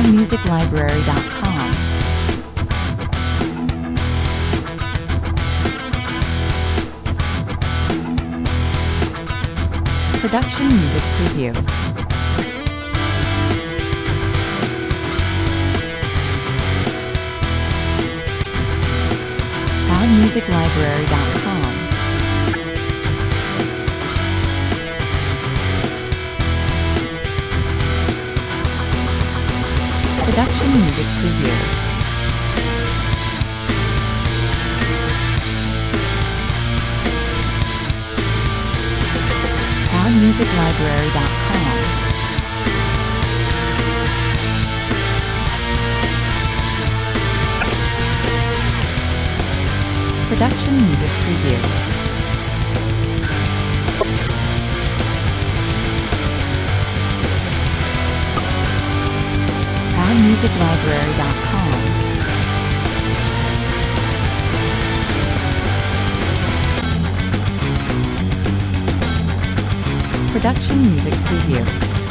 soundmusiclibrary.com. Production Music Preview. soundmusiclibrary.com. Production Music Preview. soundmusiclibrary.com. Production Music Preview. soundmusiclibrary.com. Production Music Preview.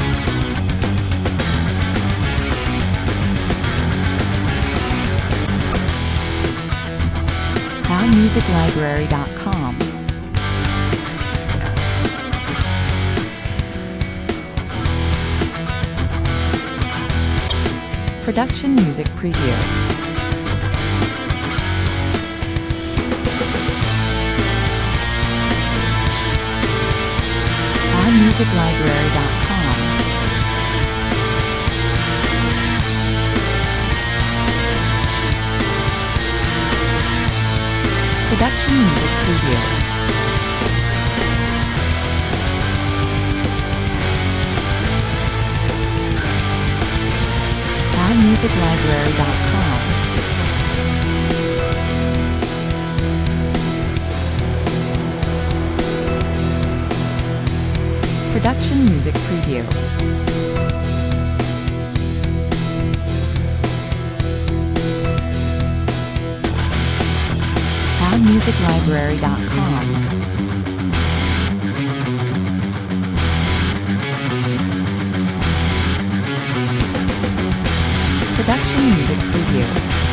soundmusiclibrary.com. Production Music Preview. soundmusiclibrary.com. Production Music Preview. soundmusiclibrary.com. Production Music Preview. soundmusiclibrary.com. Production Music Preview.